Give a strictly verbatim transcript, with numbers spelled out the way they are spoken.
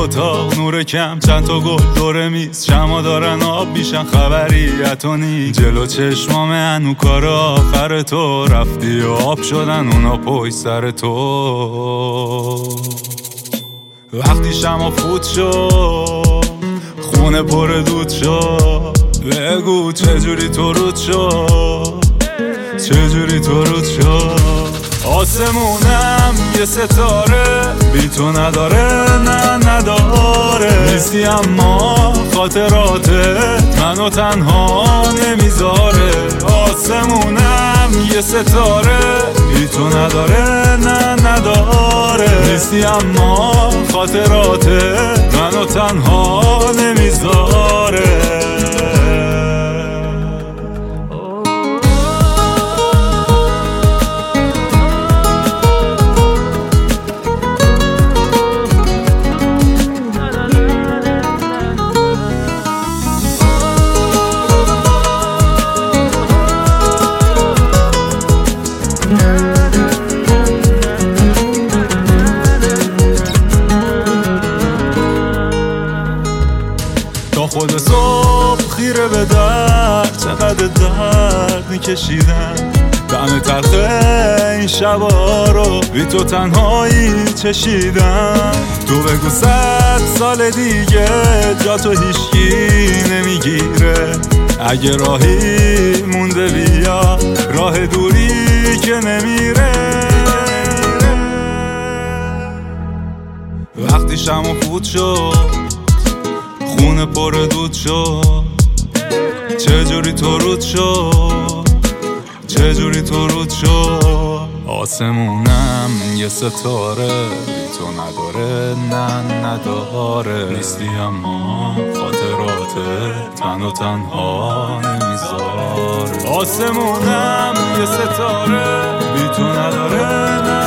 اتاق نور کم، چند تا گل دور میز، شما دارن آب میشن، خبریت و نی جلو چشمام هنو کار آخر تو رفتی و آب شدن اونا پشت سر تو. وقتی شما فوت شد خونه پر دود شد، بگو چجوری تو رود شد، چجوری تو رود شد. آسمونم یه ستاره بی تو نداره، نه نداره، نیستی اما خاطراتت منو تنها نمیذاره. آسمونم یه ستاره بی تو نداره، نه نداره، نیستی اما خاطراتت منو تنها نمیذاره. تا خود صبح خیره به درد، چقدر درد میکشیدم، دم تلخ این شبا رو بی تو تنهایی چشیدم. تو بگو صد سال دیگه جا تو هیچکی نمیگیره، اگه راهی مونده بیا راه دوری که نمیره. وقتی شما فوت شد خونه پر دود شد، چجوری تو رود شد، چجوری تو رود شد. آسمونم یه ستاره بی تو نداره، نه نداره، نیستی اما خاطراتت منو تنها نمیذاره. آسمونم یه ستاره بی تو نداره، نه